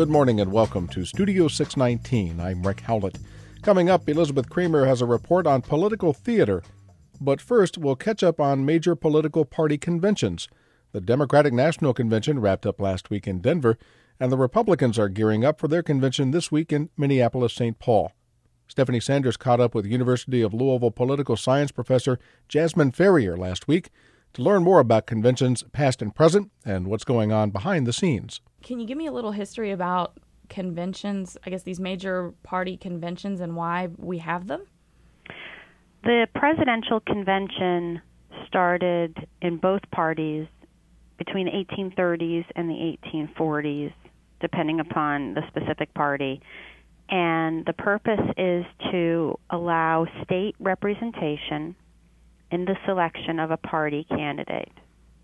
Good morning and welcome to Studio 619. I'm Rick Howlett. Coming up, Elizabeth Kramer has a report on political theater. But first, we'll catch up on major political party conventions. The Democratic National Convention wrapped up last week in Denver, and the Republicans are gearing up for their convention this week in Minneapolis-St. Paul. Stephanie Sanders caught up with University of Louisville political science professor Jasmine Ferrier last week to learn more about conventions past and present and what's going on behind the scenes. Can you give me a little history about conventions, I guess these major party conventions, and why we have them? The presidential convention started in both parties between the 1830s and the 1840s, depending upon the specific party. And the purpose is to allow state representation in the selection of a party candidate.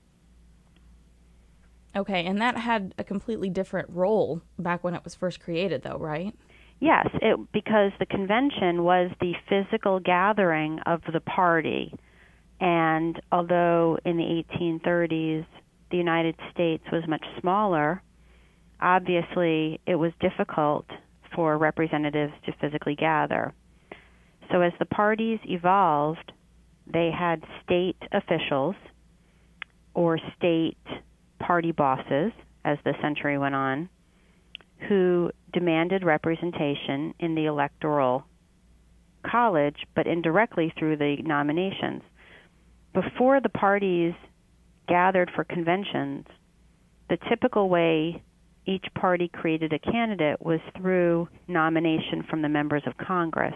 Okay, and that had a completely different role back when it was first created, though, right? Yes, because the convention was the physical gathering of the party. And although in the 1830s the United States was much smaller, obviously it was difficult for representatives to physically gather. So as the parties evolved, they had state officials or state party bosses, as the century went on, who demanded representation in the electoral college, but indirectly through the nominations. Before the parties gathered for conventions, the typical way each party created a candidate was through nomination from the members of Congress.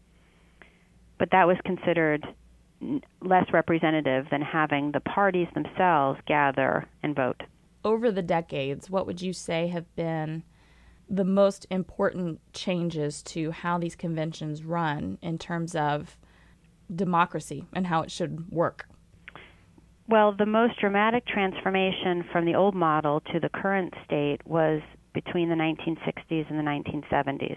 But that was considered less representative than having the parties themselves gather and vote. Over the decades, what would you say have been the most important changes to how these conventions run in terms of democracy and how it should work? Well, the most dramatic transformation from the old model to the current state was between the 1960s and the 1970s.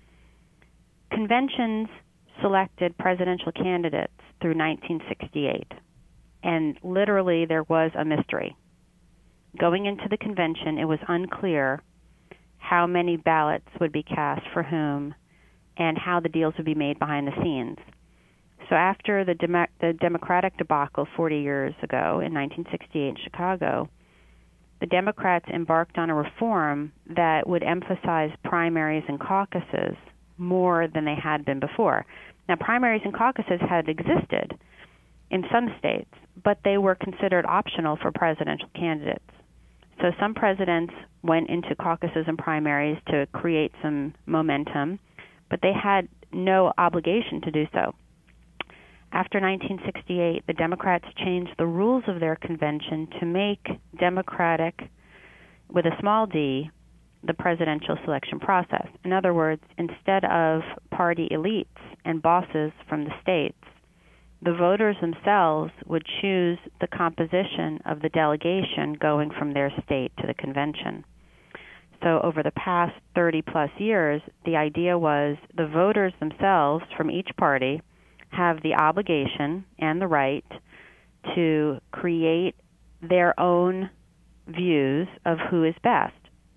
Conventions selected presidential candidates through 1968, and literally there was a mystery. Going into the convention, it was unclear how many ballots would be cast for whom and how the deals would be made behind the scenes. So after the Democratic debacle 40 years ago in 1968 in Chicago, the Democrats embarked on a reform that would emphasize primaries and caucuses more than they had been before. Now, primaries and caucuses had existed in some states, but they were considered optional for presidential candidates. So some presidents went into caucuses and primaries to create some momentum, but they had no obligation to do so. After 1968, the Democrats changed the rules of their convention to make democratic, with a small d, the presidential selection process. In other words, instead of party elites and bosses from the states, the voters themselves would choose the composition of the delegation going from their state to the convention. So over the past 30-plus years, the idea was the voters themselves from each party have the obligation and the right to create their own views of who is best.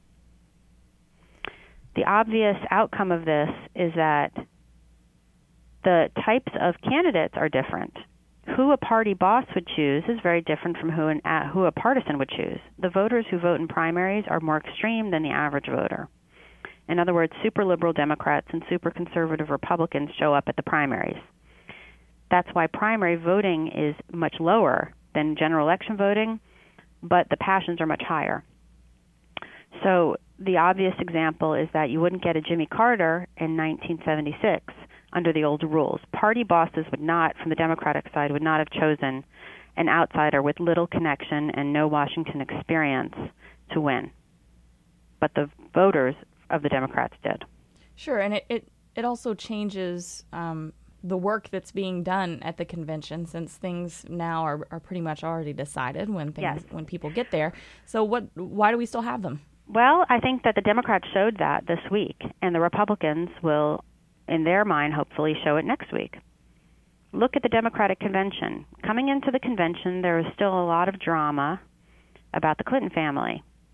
The obvious outcome of this is that the types of candidates are different. Who a party boss would choose is very different from who a partisan would choose. The voters who vote in primaries are more extreme than the average voter. In other words, super liberal Democrats and super conservative Republicans show up at the primaries. That's why primary voting is much lower than general election voting, but the passions are much higher. So the obvious example is that you wouldn't get a Jimmy Carter in 1976 under the old rules. Party bosses would not, from the Democratic side, would not have chosen an outsider with little connection and no Washington experience to win. But the voters of the Democrats did. Sure, and it also changes the work that's being done at the convention, since things now are pretty much already decided when people get there. So why do we still have them? Well, I think that the Democrats showed that this week, and the Republicans will, in their mind, hopefully show it next week. Look at the Democratic convention. Coming into the convention, there was still a lot of drama about the Clinton family.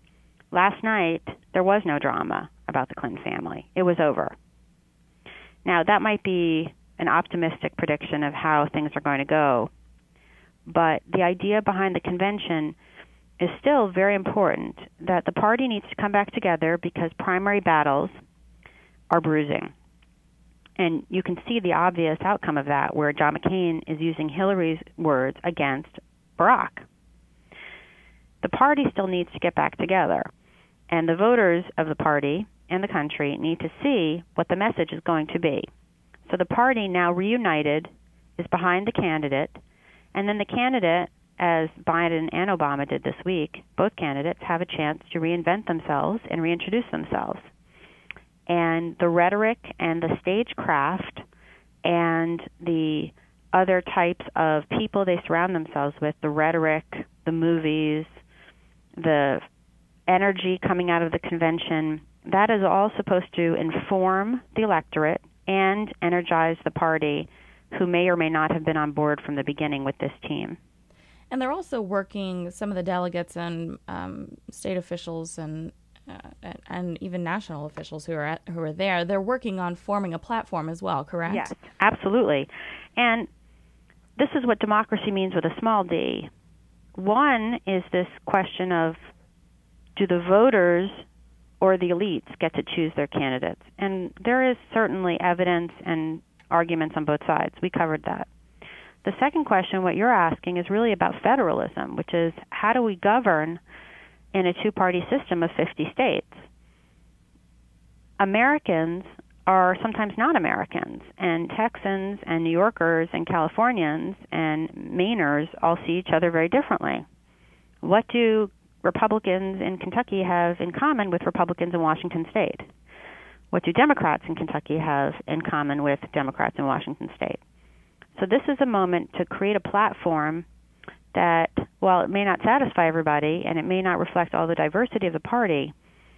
last night there was no drama about the Clinton family. It was over. Now, that might be an optimistic prediction of how things are going to go, but the idea behind the convention is still very important, that the party needs to come back together because primary battles are bruising. And you can see the obvious outcome of that, where John McCain is using Hillary's words against Barack. The party still needs to get back together, and the voters of the party and the country need to see what the message is going to be. So the party, now reunited, is behind the candidate, and then the candidate, as Biden and Obama did this week, both candidates have a chance to reinvent themselves and reintroduce themselves. And the rhetoric and the stagecraft and the other types of people they surround themselves with, the rhetoric, the movies, the energy coming out of the convention, that is all supposed to inform the electorate and energize the party, who may or may not have been on board from the beginning with this team. And they're also working, some of the delegates and state officials and even national officials who are there, they're working on forming a platform as well, correct? Yes, absolutely. And this is what democracy means with a small d. One is this question of, do the voters or the elites get to choose their candidates? And there is certainly evidence and arguments on both sides. We covered that. The second question, what you're asking, is really about federalism, which is, how do we govern in a two-party system of 50 states? Americans are sometimes not Americans, and Texans and New Yorkers and Californians and Mainers all see each other very differently. What do Republicans in Kentucky have in common with Republicans in Washington State? What do Democrats in Kentucky have in common with Democrats in Washington State? So this is a moment to create a platform that, while it may not satisfy everybody and it may not reflect all the diversity of the party,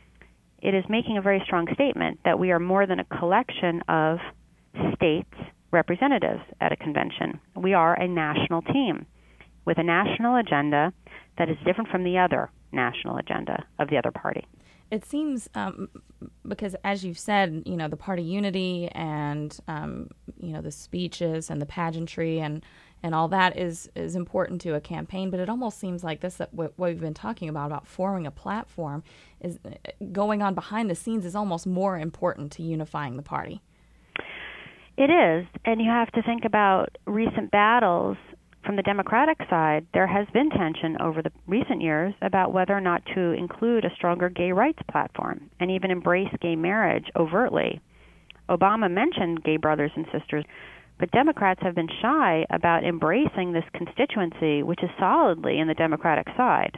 it is making a very strong statement that we are more than a collection of states' representatives at a convention. We are a national team with a national agenda that is different from the other national agenda of the other party. It seems, because as you've said, the party unity and, the speeches and the pageantry and all that is important to a campaign, but it almost seems like this, what we've been talking about forming a platform, is going on behind the scenes is almost more important to unifying the party. It is, and you have to think about recent battles. From the Democratic side, there has been tension over the recent years about whether or not to include a stronger gay rights platform and even embrace gay marriage overtly. Obama mentioned gay brothers and sisters, but Democrats have been shy about embracing this constituency, which is solidly in the Democratic side.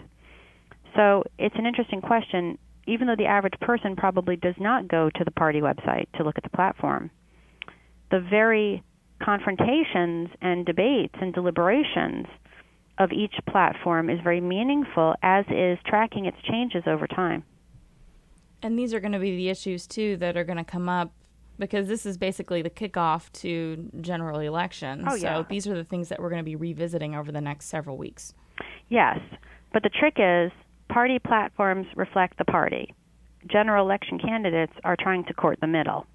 So it's an interesting question, even though the average person probably does not go to the party website to look at the platform. The very confrontations and debates and deliberations of each platform is very meaningful, as is tracking its changes over time. And these are going to be the issues, too, that are going to come up, because this is basically the kickoff to general elections. Oh, yeah. So these are the things that we're going to be revisiting over the next several weeks. Yes, but the trick is party platforms reflect the party. General election candidates are trying to court the middle.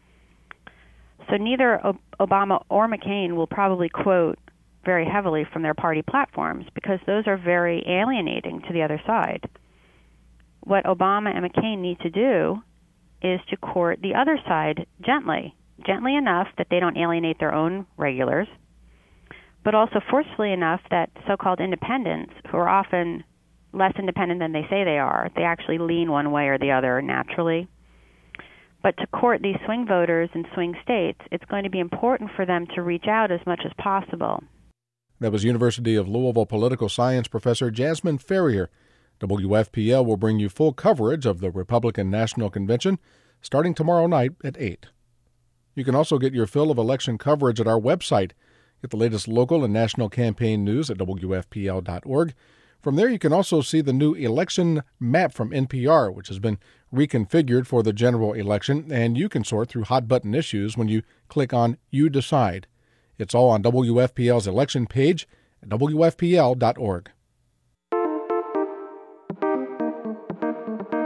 So neither Obama or McCain will probably quote very heavily from their party platforms, because those are very alienating to the other side. What Obama and McCain need to do is to court the other side gently enough that they don't alienate their own regulars, but also forcefully enough that so-called independents, who are often less independent than they say they are, they actually lean one way or the other naturally. But to court these swing voters in swing states, it's going to be important for them to reach out as much as possible. That was University of Louisville political science professor Jasmine Ferrier. WFPL will bring you full coverage of the Republican National Convention starting tomorrow night at 8. You can also get your fill of election coverage at our website. Get the latest local and national campaign news at WFPL.org. From there, you can also see the new election map from NPR, which has been reconfigured for the general election, and you can sort through hot-button issues when you click on You Decide. It's all on WFPL's election page at WFPL.org.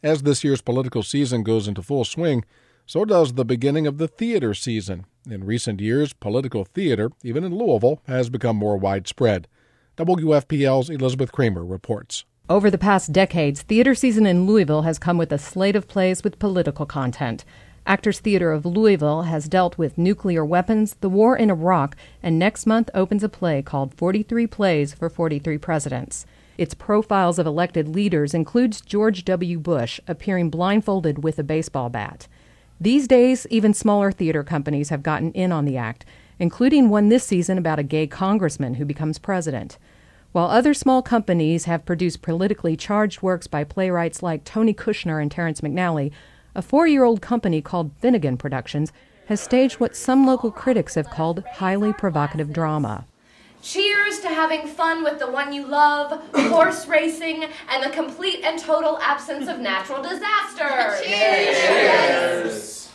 As this year's political season goes into full swing, so does the beginning of the theater season. In recent years, political theater, even in Louisville, has become more widespread. WFPL's Elizabeth Kramer reports. Over the past decades, theater season in Louisville has come with a slate of plays with political content. Actors Theater of Louisville has dealt with nuclear weapons, the war in Iraq, and next month opens a play called 43 Plays for 43 Presidents. Its profiles of elected leaders includes George W. Bush appearing blindfolded with a baseball bat. These days, even smaller theater companies have gotten in on the act, including one this season about a gay congressman who becomes president. While other small companies have produced politically charged works by playwrights like Tony Kushner and Terrence McNally, a 4-year-old company called Finnegan Productions has staged what some local critics have called highly provocative drama. Cheers to having fun with the one you love, horse racing, and the complete and total absence of natural disaster. Cheers!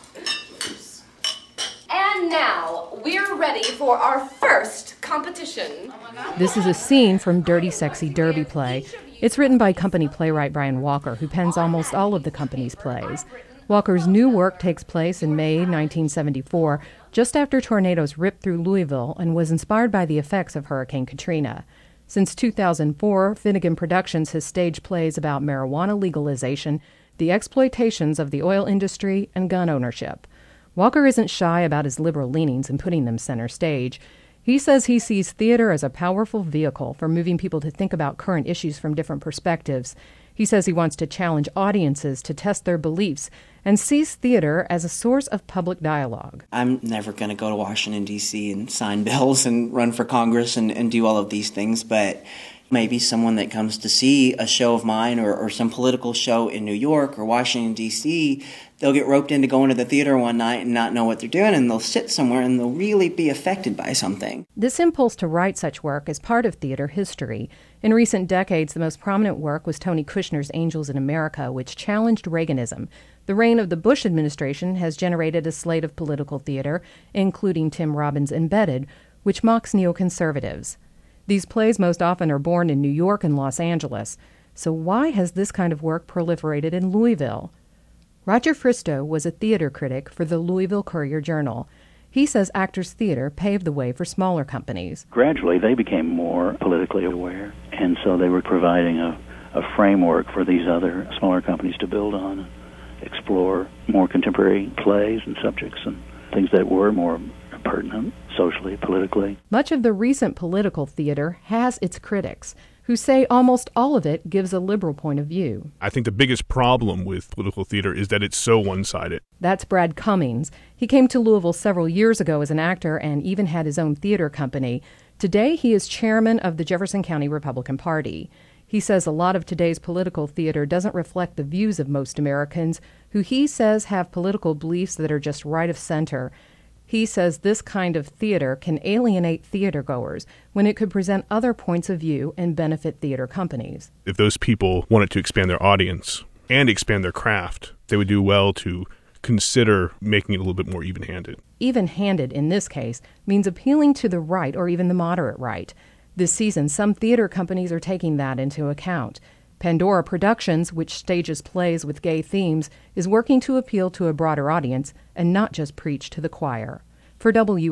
And now, we're ready for our first competition. This is a scene from Dirty Sexy Derby play. It's written by company playwright Brian Walker, who pens almost all of the company's plays. Walker's new work takes place in May 1974, just after tornadoes ripped through Louisville, and was inspired by the effects of Hurricane Katrina. Since 2004, Finnegan Productions has staged plays about marijuana legalization, the exploitations of the oil industry, and gun ownership. Walker isn't shy about his liberal leanings and putting them center stage. He says he sees theater as a powerful vehicle for moving people to think about current issues from different perspectives. He says he wants to challenge audiences to test their beliefs and sees theater as a source of public dialogue. I'm never going to go to Washington, D.C. and sign bills and run for Congress and do all of these things, but maybe someone that comes to see a show of mine or some political show in New York or Washington, D.C., they'll get roped into going to the theater one night and not know what they're doing, and they'll sit somewhere and they'll really be affected by something. This impulse to write such work is part of theater history. In recent decades, the most prominent work was Tony Kushner's Angels in America, which challenged Reaganism. The reign of the Bush administration has generated a slate of political theater, including Tim Robbins' Embedded, which mocks neoconservatives. These plays most often are born in New York and Los Angeles. So why has this kind of work proliferated in Louisville? Roger Fristow was a theater critic for the Louisville Courier-Journal. He says Actors Theater paved the way for smaller companies. Gradually, they became more politically aware, and so they were providing a framework for these other smaller companies to build on, explore more contemporary plays and subjects and things that were more pertinent socially, politically. Much of the recent political theater has its critics, who say almost all of it gives a liberal point of view. I think the biggest problem with political theater is that it's so one-sided. That's Brad Cummings. He came to Louisville several years ago as an actor and even had his own theater company. Today, he is chairman of the Jefferson County Republican Party. He says a lot of today's political theater doesn't reflect the views of most Americans, who he says have political beliefs that are just right of center. He says this kind of theater can alienate theatergoers when it could present other points of view and benefit theater companies. If those people wanted to expand their audience and expand their craft, they would do well to consider making it a little bit more even-handed. Even-handed, in this case, means appealing to the right or even the moderate right. This season, some theater companies are taking that into account. Pandora Productions, which stages plays with gay themes, is working to appeal to a broader audience and not just preach to the choir. For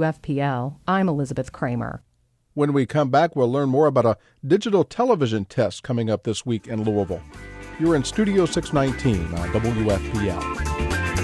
WFPL, I'm Elizabeth Kramer. When we come back, we'll learn more about a digital television test coming up this week in Louisville. You're in Studio 619 on WFPL.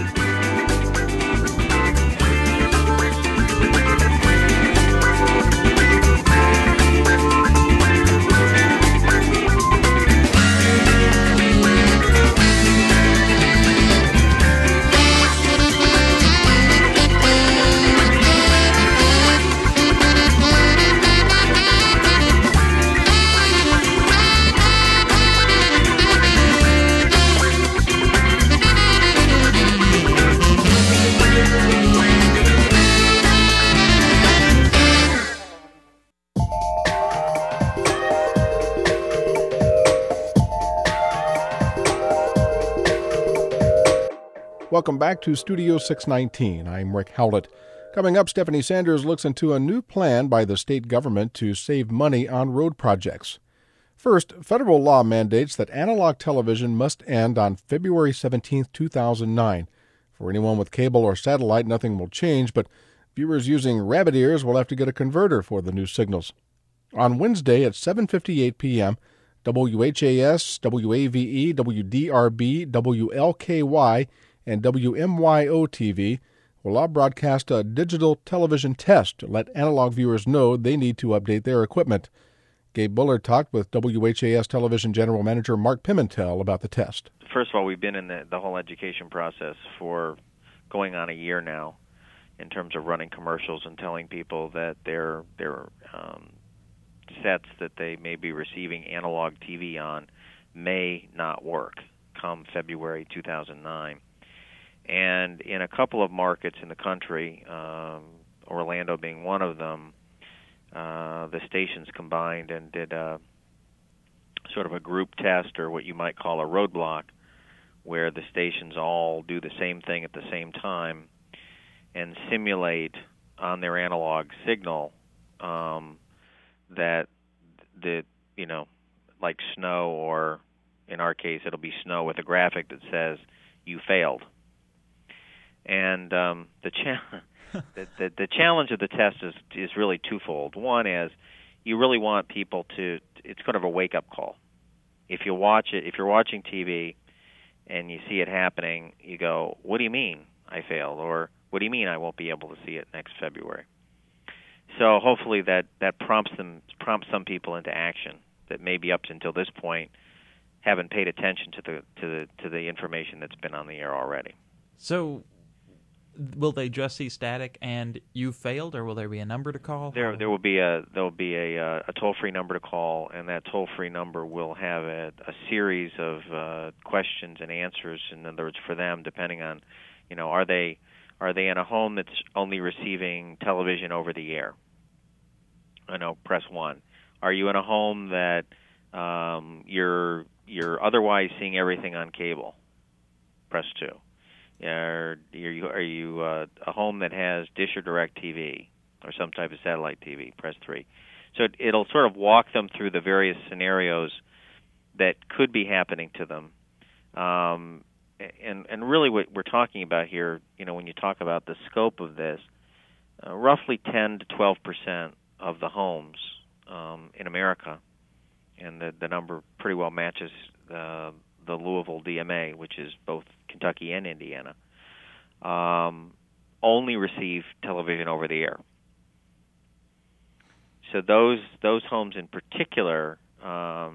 Welcome back to Studio 619. I'm Rick Howlett. Coming up, Stephanie Sanders looks into a new plan by the state government to save money on road projects. First, federal law mandates that analog television must end on February 17, 2009. For anyone with cable or satellite, nothing will change, but viewers using rabbit ears will have to get a converter for the new signals. On Wednesday at 7:58 p.m., WHAS, WAVE, WDRB, WLKY, and WMYO-TV will all broadcast a digital television test to let analog viewers know they need to update their equipment. Gabe Bullard talked with WHAS Television General Manager Mark Pimentel about the test. First of all, we've been in the whole education process for going on a year now in terms of running commercials and telling people that their sets that they may be receiving analog TV on may not work come February 2009. And in a couple of markets in the country, Orlando being one of them, the stations combined and did sort of a group test, or what you might call a roadblock, where the stations all do the same thing at the same time and simulate on their analog signal that like snow, or in our case it'll be snow with a graphic that says you failed. And the challenge of the test is really twofold. One is you really want people to, it's kind of a wake-up call. If you're watching TV and you see it happening, you go, what do you mean I failed? Or what do you mean I won't be able to see it next February? So hopefully that prompts some people into action that maybe up until this point haven't paid attention to the information that's been on the air already. So will they just see static and you failed, or will there be a number to call? There will be a toll-free number to call, and that toll-free number will have a series of questions and answers. In other words, for them, depending on, are they in a home that's only receiving television over the air? Press 1. Are you in a home that you're otherwise seeing everything on cable? Press 2. Are you a home that has Dish or DirecTV or some type of satellite TV? Press 3. So it'll sort of walk them through the various scenarios that could be happening to them. And really what we're talking about here, when you talk about the scope of this, roughly 10 to 12% of the homes in America, and the number pretty well matches the Louisville DMA, which is both Kentucky and Indiana, only receive television over the air. So those homes in particular are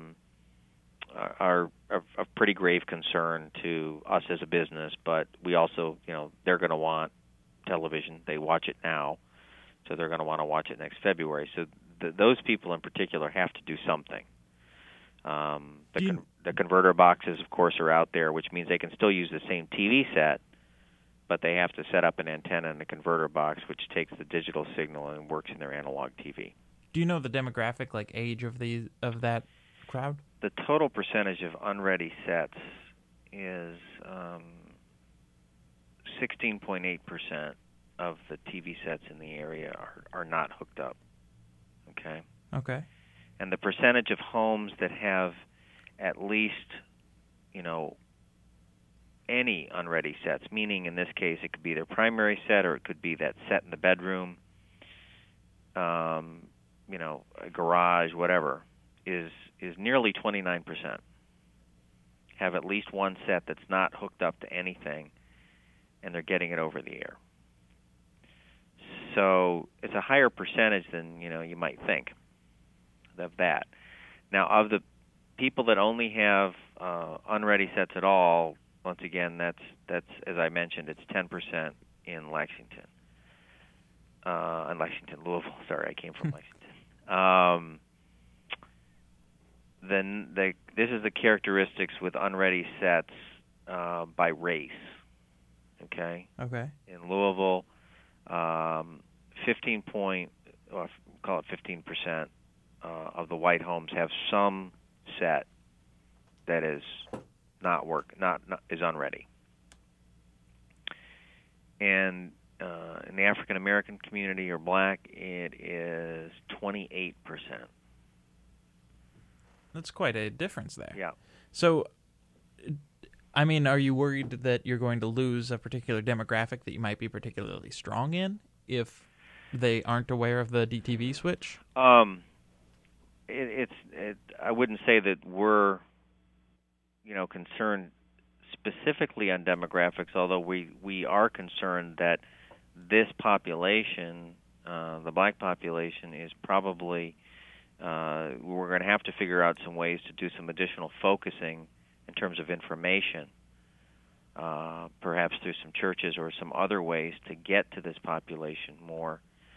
of pretty grave concern to us as a business, but we also, they're going to want television. They watch it now, so they're going to want to watch it next February. So those people in particular have to do something. The converter boxes, of course, are out there, which means they can still use the same TV set, but they have to set up an antenna in the converter box, which takes the digital signal and works in their analog TV. Do you know the demographic, like age of that crowd? The total percentage of unready sets is 16.8% of the TV sets in the area are not hooked up. Okay. Okay. And the percentage of homes that have at least, any unready sets, meaning in this case it could be their primary set or it could be that set in the bedroom, a garage, whatever, is nearly 29%. Have at least one set that's not hooked up to anything, and they're getting it over the air. So it's a higher percentage than you might think of that. Now, of the people that only have unready sets at all, once again, that's as I mentioned, it's 10% in Louisville. Sorry, I came from Lexington. Then this is the characteristics with unready sets by race. Okay. Okay. In Louisville, 15% of the white homes have some set that is is unready. And in the African American community or black, it is 28%. That's quite a difference there. Yeah. So, I mean, are you worried that you're going to lose a particular demographic that you might be particularly strong in if they aren't aware of the DTV switch? I wouldn't say that we're, concerned specifically on demographics, although we are concerned that this population, the black population, is probably, we're going to have to figure out some ways to do some additional focusing in terms of information, perhaps through some churches or some other ways to get to this population more.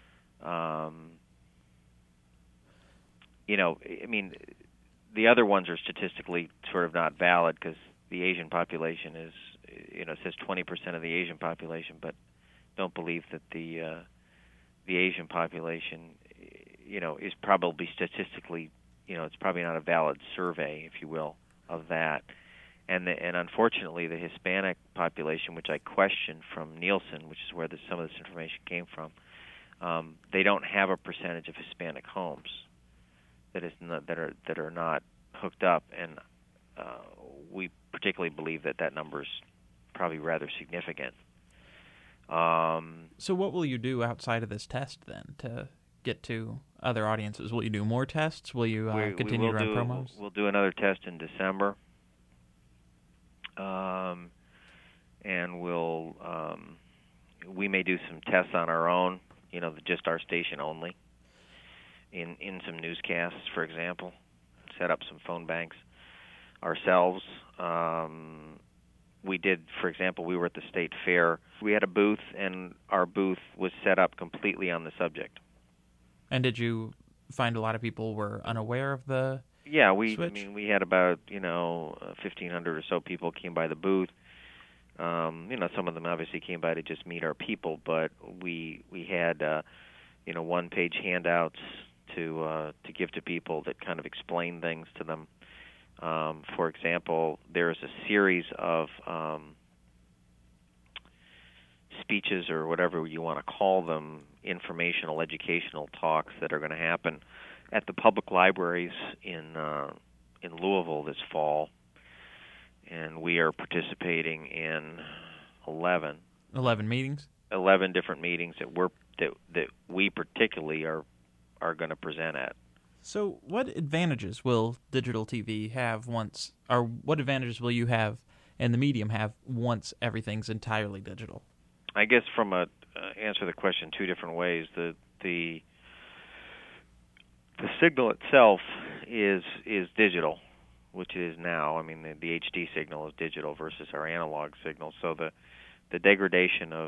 The other ones are statistically sort of not valid because the Asian population is, it says 20% of the Asian population, but don't believe that the Asian population, is probably statistically, it's probably not a valid survey, if you will, of that. And unfortunately, the Hispanic population, which I questioned from Nielsen, which is where some of this information came from, they don't have a percentage of Hispanic homes that are not hooked up, and we particularly believe that number is probably rather significant. So what will you do outside of this test then to get to other audiences? Will you do more tests? Will you continue to run promos? We'll do another test in December, and we may do some tests on our own, just our station only, in some newscasts, for example, set up some phone banks ourselves. We did, for example, we were at the State Fair. We had a booth, and our booth was set up completely on the subject. And did you find a lot of people were unaware of the switch? We had about 1,500 or so people came by the booth. Some of them obviously came by to just meet our people, but we had one-page handouts to give to people that kind of explain things to them. For example, there's a series of speeches, or whatever you want to call them, informational, educational talks that are going to happen at the public libraries in Louisville this fall, and we are participating in 11 meetings. 11 different meetings that we particularly are going to present at. So what advantages will digital TV have what advantages will you have and the medium have once everything's entirely digital? I guess from answer the question two different ways. The signal itself is digital, which it is now. I mean, the HD signal is digital versus our analog signal. So the degradation of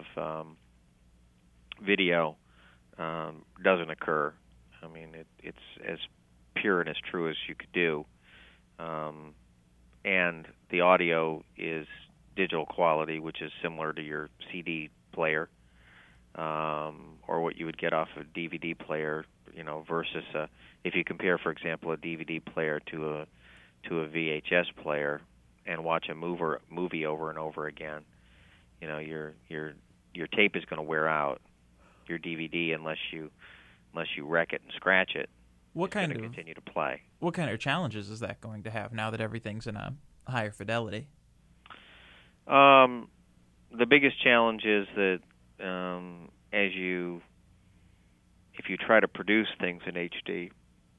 video doesn't occur. I mean, it's as pure and as true as you could do. And the audio is digital quality, which is similar to your CD player, or what you would get off a DVD player, versus if you compare, for example, a DVD player to a VHS player and watch a movie over and over again, your tape is going to wear out. Your DVD, unless you wreck it and scratch it, it's going to continue to play. What kind of challenges is that going to have now that everything's in a higher fidelity? The biggest challenge is that if you try to produce things in HD,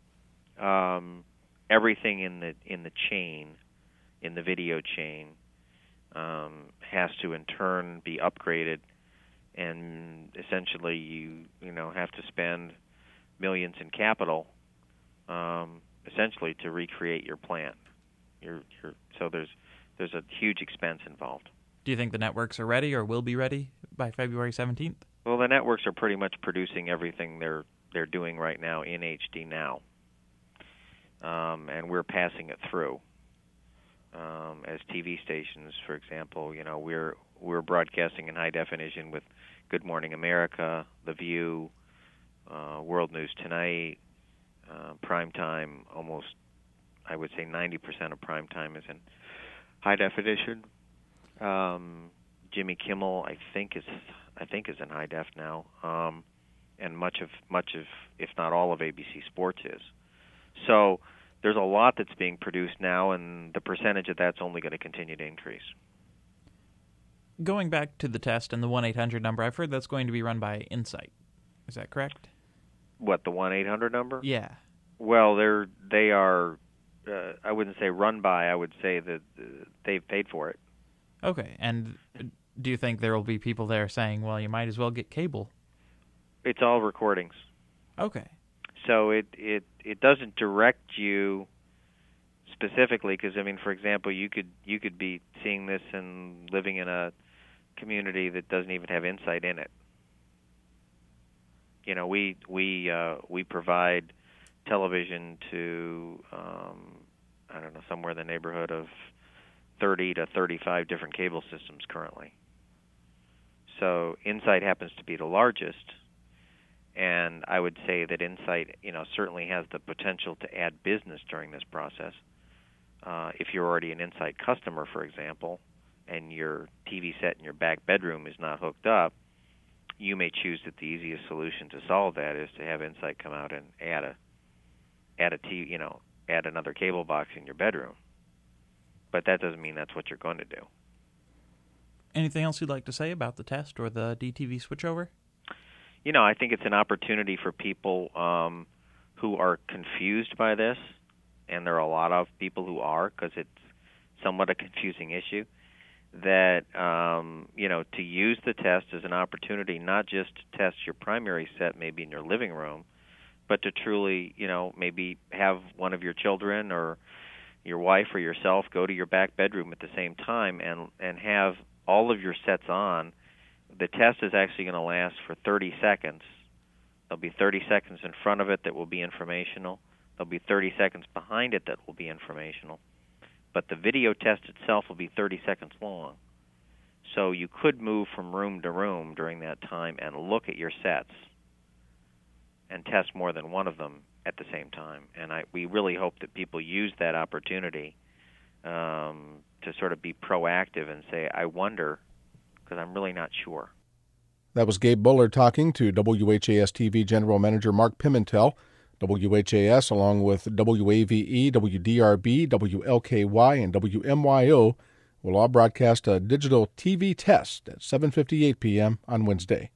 everything in the chain, in the video chain, has to in turn be upgraded. And essentially, you have to spend millions in capital, essentially, to recreate your plant. So there's a huge expense involved. Do you think the networks are ready or will be ready by February 17th? Well, the networks are pretty much producing everything they're doing right now in HD now, and we're passing it through. As TV stations, for example, we're broadcasting in high definition with Good Morning America, The View, World News Tonight, primetime. Almost, I would say 90% of primetime is in high definition. Jimmy Kimmel, I think is in high def now, and much of, if not all of ABC Sports is. So there's a lot that's being produced now, and the percentage of that's only going to continue to increase. Going back to the test and the 1-800 number, I've heard that's going to be run by Insight. Is that correct? What, the 1-800 number? Yeah. Well, they are. I wouldn't say run by. I would say that they've paid for it. Okay. And do you think there will be people there saying, "Well, you might as well get cable"? It's all recordings. Okay. So it doesn't direct you specifically, because I mean, for example, you could be seeing this and living in a community that doesn't even have Insight in it. You know, we provide television to I don't know, somewhere in the neighborhood of 30 to 35 different cable systems currently. So Insight happens to be the largest, and I would say that Insight, certainly has the potential to add business during this process. If you're already an Insight customer, for example, and your TV set in your back bedroom is not hooked up, you may choose that the easiest solution to solve that is to have Insight come out and add another cable box in your bedroom. But that doesn't mean that's what you're going to do. Anything else you'd like to say about the test or the DTV switchover? I think it's an opportunity for people who are confused by this, and there are a lot of people who are, because it's somewhat a confusing issue, that, to use the test as an opportunity not just to test your primary set maybe in your living room, but to truly, maybe have one of your children or your wife or yourself go to your back bedroom at the same time and have all of your sets on. The test is actually going to last for 30 seconds. There'll be 30 seconds in front of it that will be informational. There'll be 30 seconds behind it that will be informational. But the video test itself will be 30 seconds long. So you could move from room to room during that time and look at your sets and test more than one of them at the same time. And we really hope that people use that opportunity to sort of be proactive and say, I wonder, because I'm really not sure. That was Gabe Bullard talking to WHAS-TV General Manager Mark Pimentel. WHAS, along with WAVE, WDRB, WLKY, and WMYO, will all broadcast a digital TV test at 7:58 p.m. on Wednesday.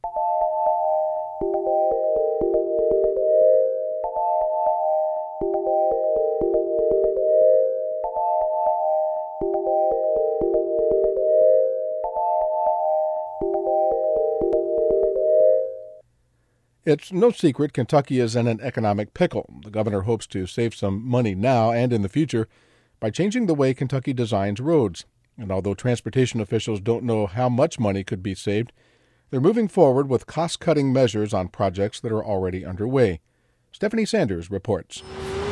It's no secret Kentucky is in an economic pickle. The governor hopes to save some money now and in the future by changing the way Kentucky designs roads. And although transportation officials don't know how much money could be saved, they're moving forward with cost-cutting measures on projects that are already underway. Stephanie Sanders reports.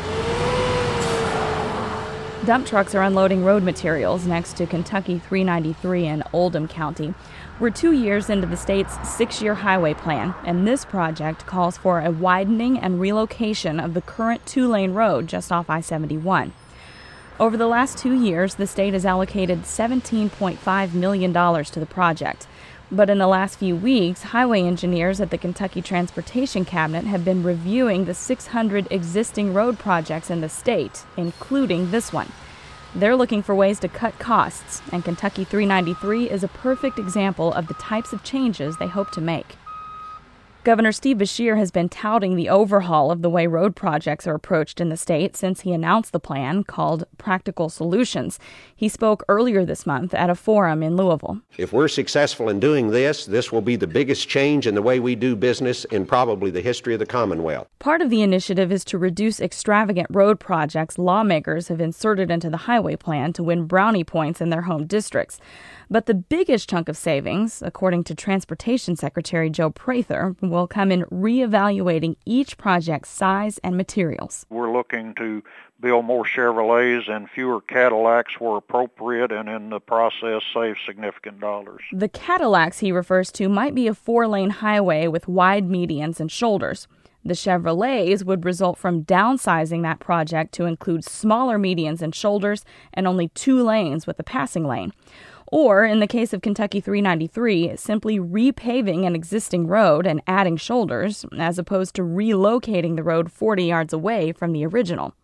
Dump trucks are unloading road materials next to Kentucky 393 in Oldham County. We're 2 years into the state's 6-year highway plan, and this project calls for a widening and relocation of the current 2-lane road just off I-71. Over the last 2 years, the state has allocated $17.5 million to the project. But in the last few weeks, highway engineers at the Kentucky Transportation Cabinet have been reviewing the 600 existing road projects in the state, including this one. They're looking for ways to cut costs, and Kentucky 393 is a perfect example of the types of changes they hope to make. Governor Steve Beshear has been touting the overhaul of the way road projects are approached in the state since he announced the plan called Practical Solutions. He spoke earlier this month at a forum in Louisville. If we're successful in doing this, this will be the biggest change in the way we do business in probably the history of the Commonwealth. Part of the initiative is to reduce extravagant road projects lawmakers have inserted into the highway plan to win brownie points in their home districts. But the biggest chunk of savings, according to Transportation Secretary Joe Prather, will come in reevaluating each project's size and materials. We're looking to build more Chevrolets and fewer Cadillacs where appropriate, and in the process save significant dollars. The Cadillacs he refers to might be a 4-lane highway with wide medians and shoulders. The Chevrolets would result from downsizing that project to include smaller medians and shoulders and only 2 lanes with a passing lane. Or, in the case of Kentucky 393, simply repaving an existing road and adding shoulders, as opposed to relocating the road 40 yards away from the original.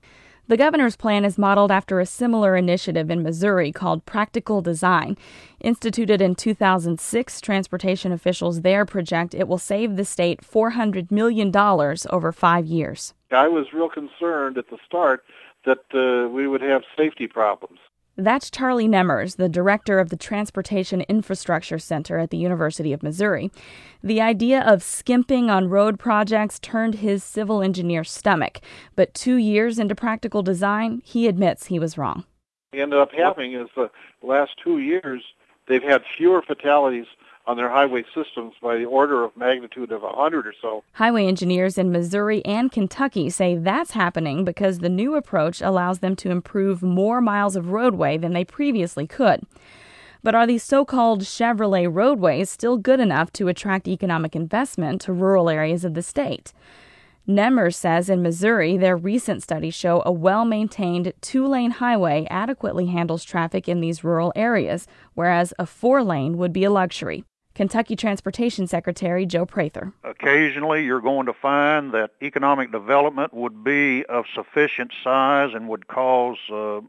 The governor's plan is modeled after a similar initiative in Missouri called Practical Design. Instituted in 2006, transportation officials there project it will save the state $400 million over 5 years. I was real concerned at the start that we would have safety problems. That's Charlie Nemmers, the director of the Transportation Infrastructure Center at the University of Missouri. The idea of skimping on road projects turned his civil engineer's stomach, but 2 years into Practical Design, he admits he was wrong. What ended up happening is the last 2 years, they've had fewer fatalities on their highway systems by the order of magnitude of 100 or so. Highway engineers in Missouri and Kentucky say that's happening because the new approach allows them to improve more miles of roadway than they previously could. But are these so-called Chevrolet roadways still good enough to attract economic investment to rural areas of the state? Nemmers says in Missouri, their recent studies show a well-maintained 2-lane highway adequately handles traffic in these rural areas, whereas a 4-lane would be a luxury. Kentucky Transportation Secretary Joe Prather. Occasionally you're going to find that economic development would be of sufficient size and would cause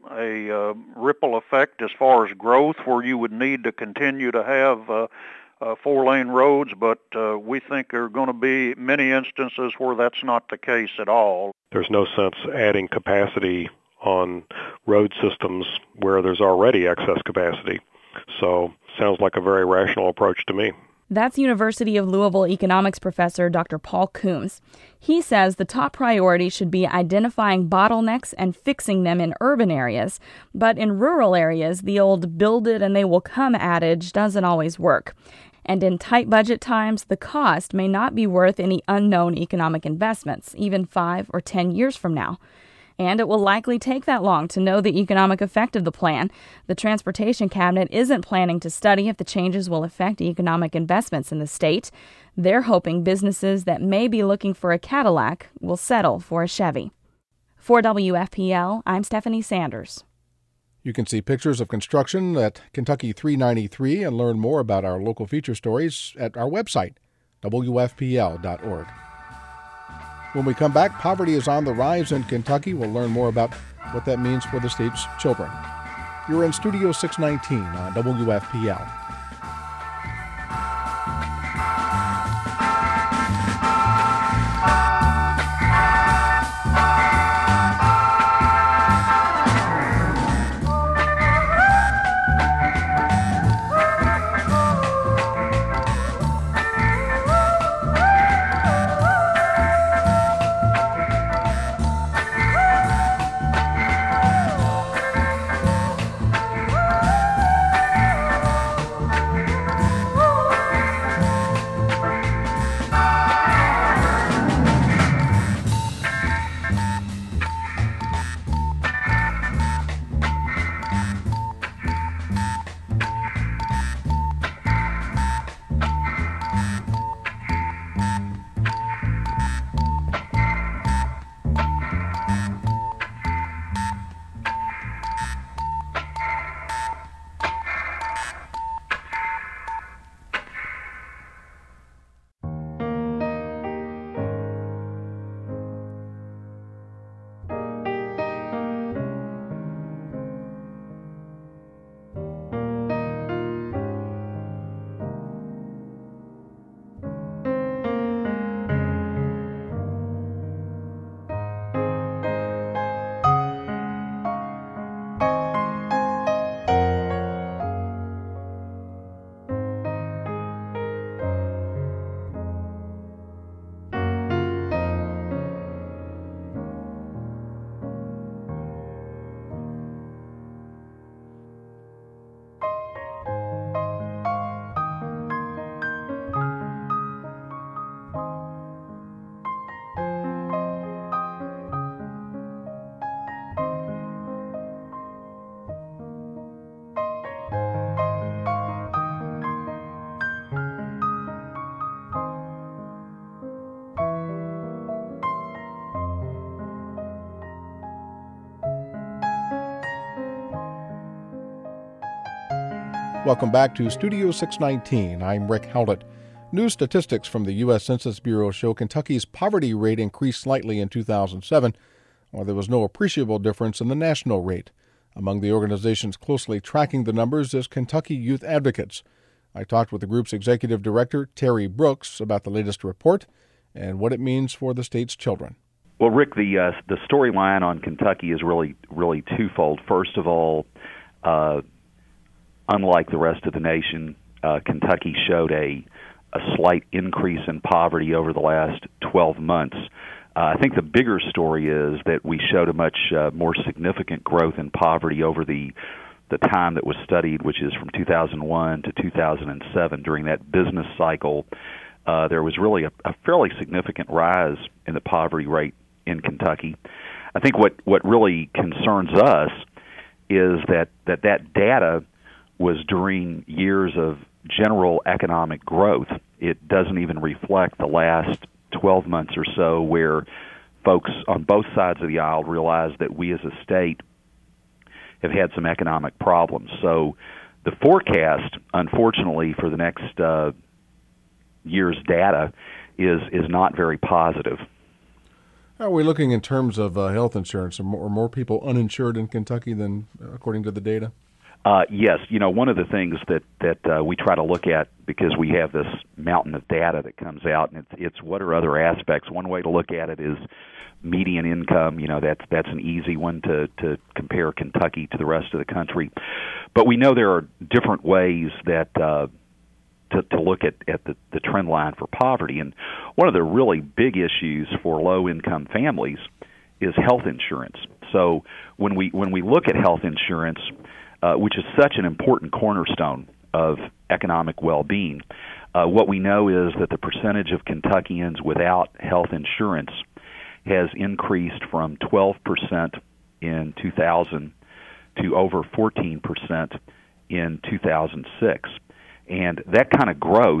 a ripple effect as far as growth where you would need to continue to have 4-lane roads, but we think there are going to be many instances where that's not the case at all. There's no sense adding capacity on road systems where there's already excess capacity. So, sounds like a very rational approach to me. That's University of Louisville economics professor Dr. Paul Coombs. He says the top priority should be identifying bottlenecks and fixing them in urban areas. But in rural areas, the old build it and they will come adage doesn't always work. And in tight budget times, the cost may not be worth any unknown economic investments, even 5 or 10 years from now. And it will likely take that long to know the economic effect of the plan. The Transportation Cabinet isn't planning to study if the changes will affect economic investments in the state. They're hoping businesses that may be looking for a Cadillac will settle for a Chevy. For WFPL, I'm Stephanie Sanders. You can see pictures of construction at Kentucky 393 and learn more about our local feature stories at our website, WFPL.org. When we come back, poverty is on the rise in Kentucky. We'll learn more about what that means for the state's children. You're in Studio 619 on WFPL. Welcome back to Studio 619. I'm Rick Howlett. New statistics from the U.S. Census Bureau show Kentucky's poverty rate increased slightly in 2007, while there was no appreciable difference in the national rate. Among the organizations closely tracking the numbers is Kentucky Youth Advocates. I talked with the group's executive director, Terry Brooks, about the latest report and what it means for the state's children. Well, Rick, the storyline on Kentucky is really twofold. First of all, unlike the rest of the nation, Kentucky showed a slight increase in poverty over the last 12 months. I think the bigger story is that we showed a much more significant growth in poverty over the time that was studied, which is from 2001 to 2007. During that business cycle, there was really a fairly significant rise in the poverty rate in Kentucky. I think what really concerns us is that data was during years of general economic growth. It doesn't even reflect the last 12 months or so where folks on both sides of the aisle realize that we as a state have had some economic problems. So the forecast, unfortunately, for the next year's data is not very positive. How are we looking in terms of health insurance? Are more people uninsured in Kentucky than according to the data? Yes. One of the things that we try to look at, because we have this mountain of data that comes out, and it's what are other aspects. One way to look at it is median income. That's an easy one to compare Kentucky to the rest of the country. But we know there are different ways that to look at the trend line for poverty. And one of the really big issues for low-income families is health insurance. So when we look at health insurance, which is such an important cornerstone of economic well-being, what we know is that the percentage of Kentuckians without health insurance has increased from 12% in 2000 to over 14% in 2006. And that kind of growth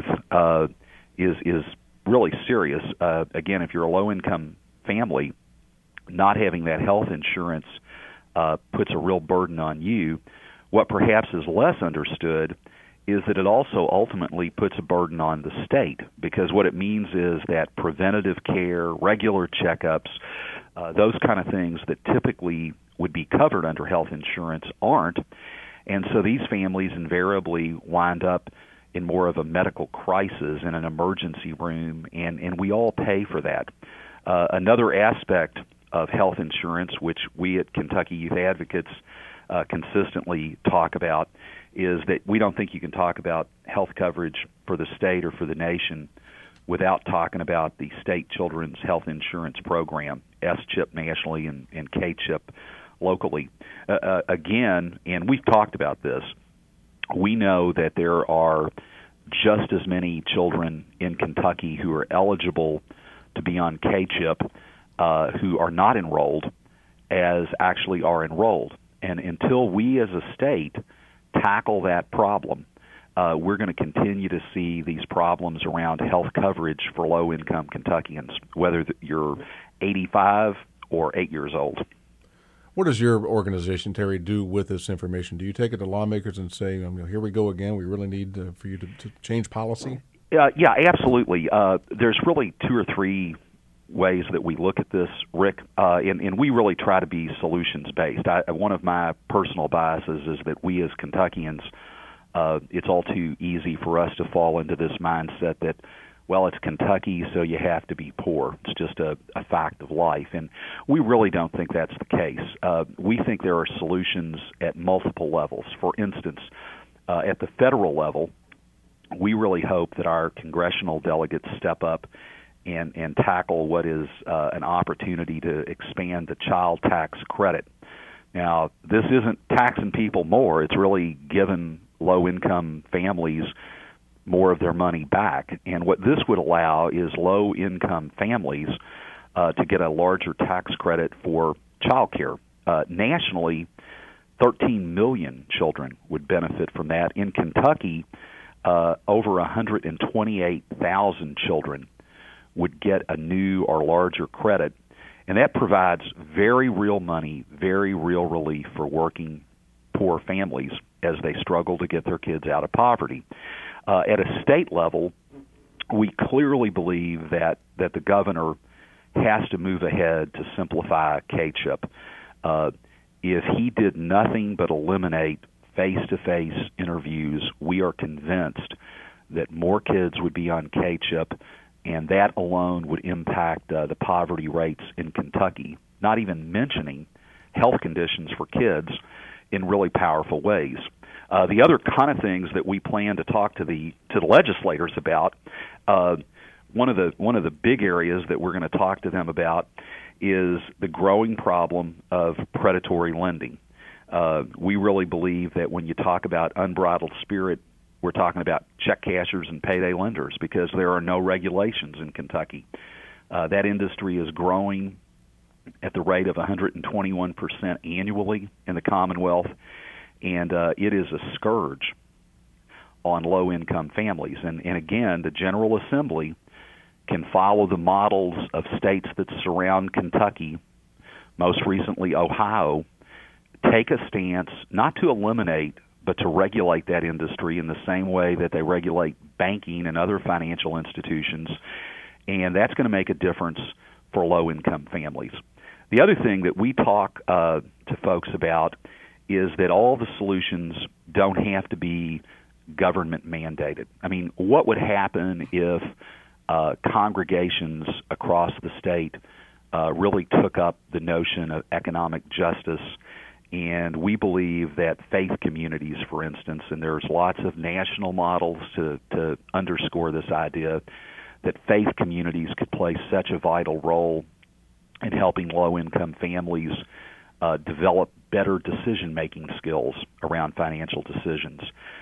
is really serious. Again, if you're a low-income family, not having that health insurance puts a real burden on you. What perhaps is less understood is that it also ultimately puts a burden on the state, because what it means is that preventative care, regular checkups, those kind of things that typically would be covered under health insurance aren't. And so these families invariably wind up in more of a medical crisis in an emergency room, and we all pay for that. Another aspect of health insurance, which we at Kentucky Youth Advocates consistently talk about, is that we don't think you can talk about health coverage for the state or for the nation without talking about the State Children's Health Insurance Program, SCHIP nationally and KCHIP locally. Again, and we've talked about this, we know that there are just as many children in Kentucky who are eligible to be on KCHIP who are not enrolled as actually are enrolled. And until we as a state tackle that problem, we're going to continue to see these problems around health coverage for low-income Kentuckians, whether you're 85 or 8 years old. What does your organization, Terry, do with this information? Do you take it to lawmakers and say, here we go again, we really need for you to change policy? Yeah, absolutely. There's really two or three ways that we look at this, Rick, and we really try to be solutions-based. One of my personal biases is that we as Kentuckians, it's all too easy for us to fall into this mindset that, well, it's Kentucky, so you have to be poor. It's just a fact of life. And we really don't think that's the case. We think there are solutions at multiple levels. For instance, at the federal level, we really hope that our congressional delegates step up and tackle what is an opportunity to expand the child tax credit. Now, this isn't taxing people more. It's really giving low-income families more of their money back. And what this would allow is low-income families to get a larger tax credit for child care. Nationally, 13 million children would benefit from that. In Kentucky, over 128,000 children would get a new or larger credit, and that provides very real money, very real relief for working poor families as they struggle to get their kids out of poverty. At a state level, we clearly believe that the governor has to move ahead to simplify K-CHIP. If he did nothing but eliminate face-to-face interviews, we are convinced that more kids would be on K-CHIP, and that alone would impact the poverty rates in Kentucky, not even mentioning health conditions for kids in really powerful ways. The other kind of things that we plan to talk to the legislators about, one of the big areas that we're going to talk to them about is the growing problem of predatory lending. We really believe that when you talk about unbridled spirit, we're talking about check cashers and payday lenders because there are no regulations in Kentucky. That industry is growing at the rate of 121% annually in the Commonwealth, and it is a scourge on low-income families. And again, the General Assembly can follow the models of states that surround Kentucky, most recently Ohio, take a stance not to eliminate but to regulate that industry in the same way that they regulate banking and other financial institutions, and that's going to make a difference for low-income families. The other thing that we talk to folks about is that all the solutions don't have to be government mandated. I mean, what would happen if congregations across the state really took up the notion of economic justice? And we believe that faith communities, for instance, and there's lots of national models to underscore this idea, that faith communities could play such a vital role in helping low-income families develop better decision-making skills around financial decisions.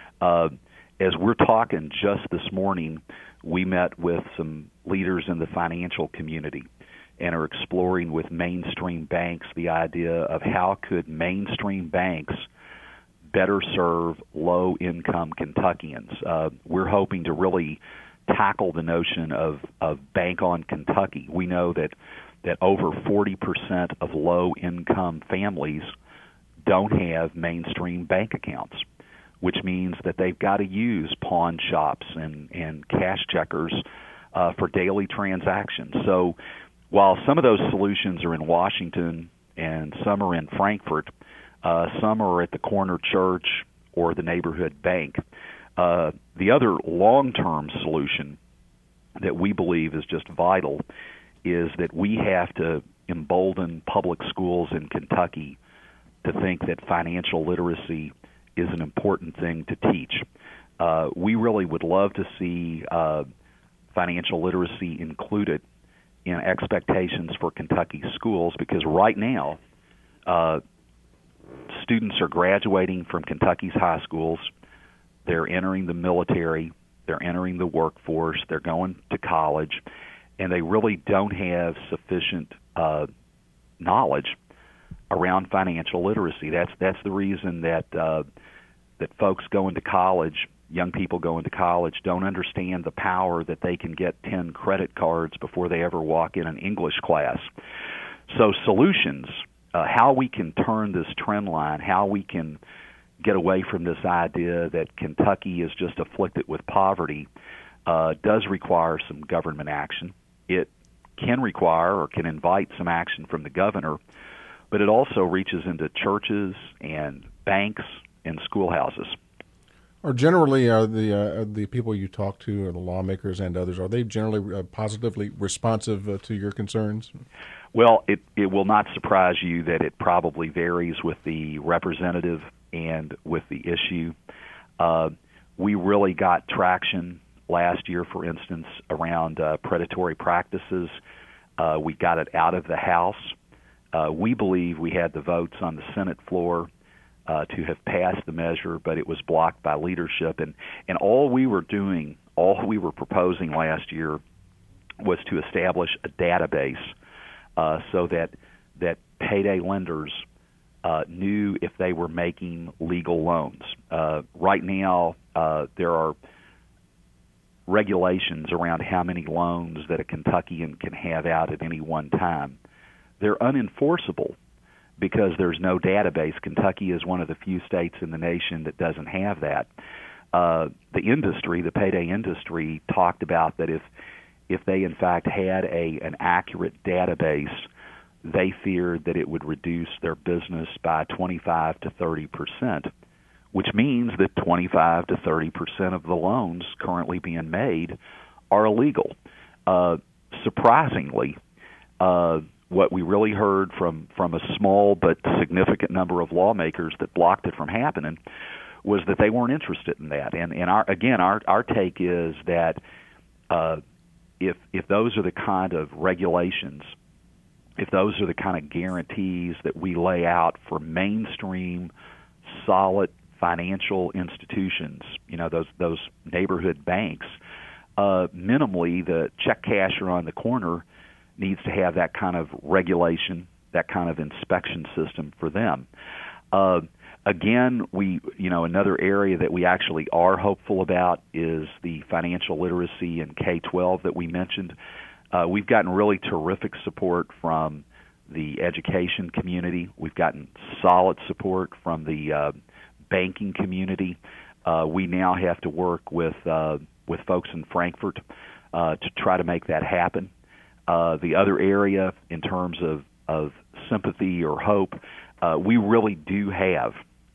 As we're talking just this morning, we met with some leaders in the financial community and are exploring with mainstream banks the idea of how could mainstream banks better serve low-income Kentuckians. We're hoping to really tackle the notion of Bank on Kentucky. We know that over 40% of low-income families don't have mainstream bank accounts, which means that they've got to use pawn shops and cash checkers for daily transactions. So while some of those solutions are in Washington and some are in Frankfort, some are at the corner church or the neighborhood bank, the other long-term solution that we believe is just vital is that we have to embolden public schools in Kentucky to think that financial literacy is an important thing to teach. We really would love to see financial literacy included in expectations for Kentucky schools because right now students are graduating from Kentucky's high schools. They're entering the military. They're entering the workforce. They're going to college. And they really don't have sufficient knowledge around financial literacy. That's the reason that folks go into college, young people go into college, don't understand the power that they can get 10 credit cards before they ever walk in an English class. So solutions, how we can turn this trend line, how we can get away from this idea that Kentucky is just afflicted with poverty, does require some government action. It can require or can invite some action from the governor, but it also reaches into churches and banks and schoolhouses. Or generally, are the people you talk to, or the lawmakers and others, are they generally positively responsive to your concerns? Well, it will not surprise you that it probably varies with the representative and with the issue. We really got traction last year, for instance, around predatory practices. We got it out of the House. We believe we had the votes on the Senate floor to have passed the measure, but it was blocked by leadership. And all we were proposing last year was to establish a database so that payday lenders knew if they were making legal loans. Right now, there are regulations around how many loans that a Kentuckian can have out at any one time. They're unenforceable because there's no database. Kentucky is one of the few states in the nation that doesn't have that. The industry, the payday industry, talked about that if they in fact had an accurate database, they feared that it would reduce their business by 25 to 30%, which means that 25 to 30% of the loans currently being made are illegal. Surprisingly, what we really heard from a small but significant number of lawmakers that blocked it from happening was that they weren't interested in that. And our take is that if those are the kind of regulations, if those are the kind of guarantees that we lay out for mainstream, solid financial institutions, those neighborhood banks, minimally the check casher on the corner needs to have that kind of regulation, that kind of inspection system for them. Again, another area that we actually are hopeful about is the financial literacy in K-12 that we mentioned. We've gotten really terrific support from the education community. We've gotten solid support from the banking community. We now have to work with folks in Frankfurt to try to make that happen. The other area, in terms of sympathy or hope, we really do have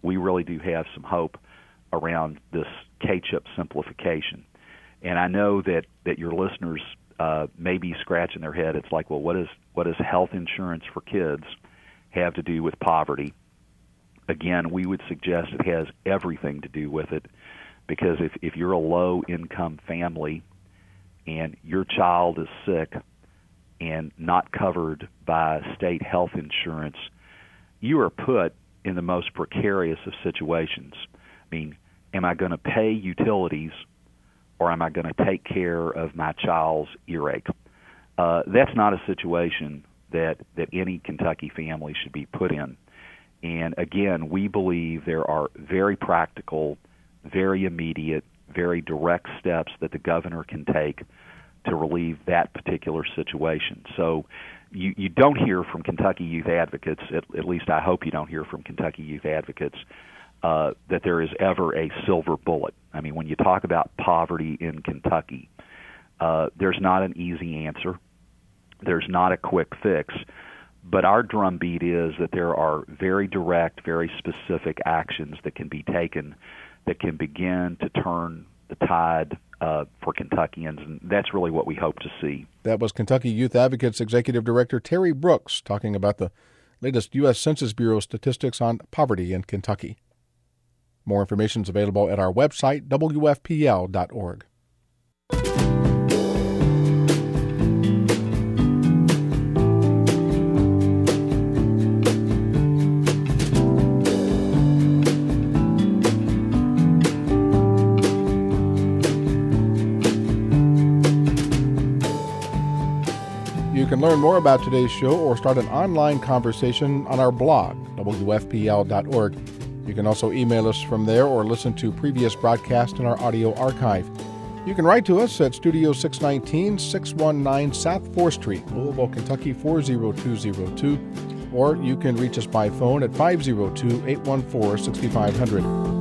some hope around this K-CHIP simplification. And I know that your listeners may be scratching their head. It's like, well, what does health insurance for kids have to do with poverty? Again, we would suggest it has everything to do with it, because if you're a low-income family and your child is sick and not covered by state health insurance, you are put in the most precarious of situations. I mean, am I going to pay utilities, or am I going to take care of my child's earache? That's not a situation that any Kentucky family should be put in. And again, we believe there are very practical, very immediate, very direct steps that the governor can take to relieve that particular situation. So you don't hear from Kentucky Youth Advocates, at least I hope you don't hear from Kentucky Youth Advocates, that there is ever a silver bullet. I mean, when you talk about poverty in Kentucky, there's not an easy answer. There's not a quick fix. But our drumbeat is that there are very direct, very specific actions that can be taken that can begin to turn the tide for Kentuckians, and that's really what we hope to see. That was Kentucky Youth Advocates Executive Director Terry Brooks talking about the latest U.S. Census Bureau statistics on poverty in Kentucky. More information is available at our website, wfpl.org. You can learn more about today's show or start an online conversation on our blog, wfpl.org. You can also email us from there or listen to previous broadcasts in our audio archive. You can write to us at Studio 619, 619 South 4th Street, Louisville, Kentucky 40202, or you can reach us by phone at 502-814-6500.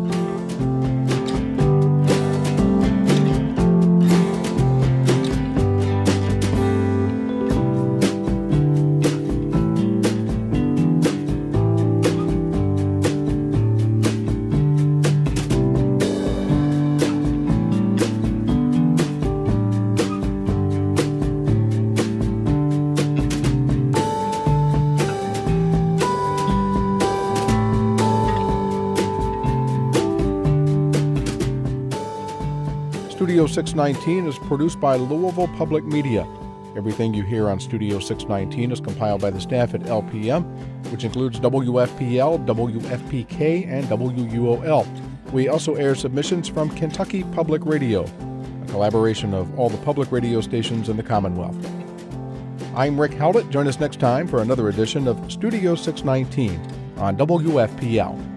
Studio 619 is produced by Louisville Public Media. Everything you hear on Studio 619 is compiled by the staff at LPM, which includes WFPL, WFPK, and WUOL. We also air submissions from Kentucky Public Radio, a collaboration of all the public radio stations in the Commonwealth. I'm Rick Howlett. Join us next time for another edition of Studio 619 on WFPL.